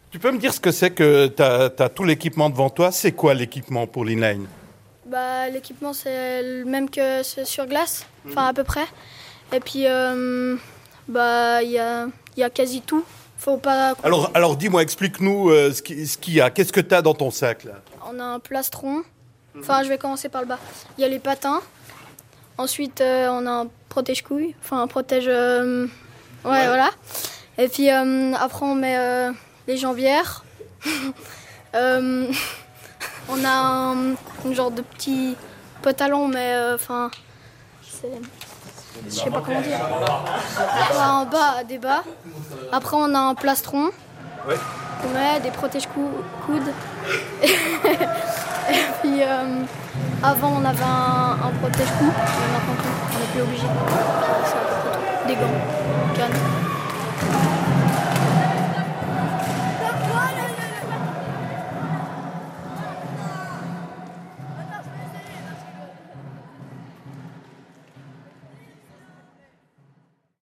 Tu peux me dire ce que c'est que tu as tout l'équipement devant toi? C'est quoi l'équipement pour l'inline? L'équipement, c'est le même que sur glace, enfin à peu près. Et puis, il y a quasi tout. Faut pas... Alors dis-moi, explique-nous ce qu'il y a. Qu'est-ce que tu as dans ton sac là? On a un plastron. Enfin, je vais commencer par le bas. Il y a les patins. Ensuite, on a un protège-couille. Enfin, un protège... Ouais, voilà. Et puis, après, on met les jambières. On a un genre de petit pantalon, mais enfin... je sais pas comment dire. En bas, des bas. Après, on a un plastron. Ouais. On met des protège-coudes. Et puis, avant, on avait un protège-cou. Mais maintenant, on n'est plus obligé. C'est à peu près tout. Des gants, canne.